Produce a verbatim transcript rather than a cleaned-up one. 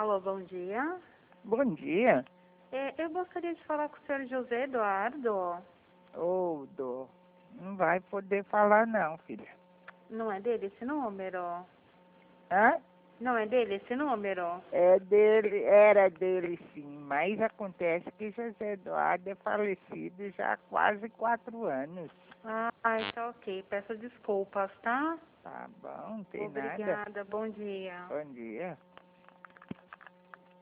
Alô, bom dia. Bom dia. É, eu gostaria de falar com o senhor José Eduardo. Ô, Dô, não vai poder falar não, filha. Não é dele esse número? Hã? Não é dele esse número? É dele, era dele sim, mas acontece que José Eduardo é falecido já há quase quatro anos. Ah, tá ok. Peço desculpas, tá? Tá bom, não tem nada. Obrigada. Bom dia. Bom dia.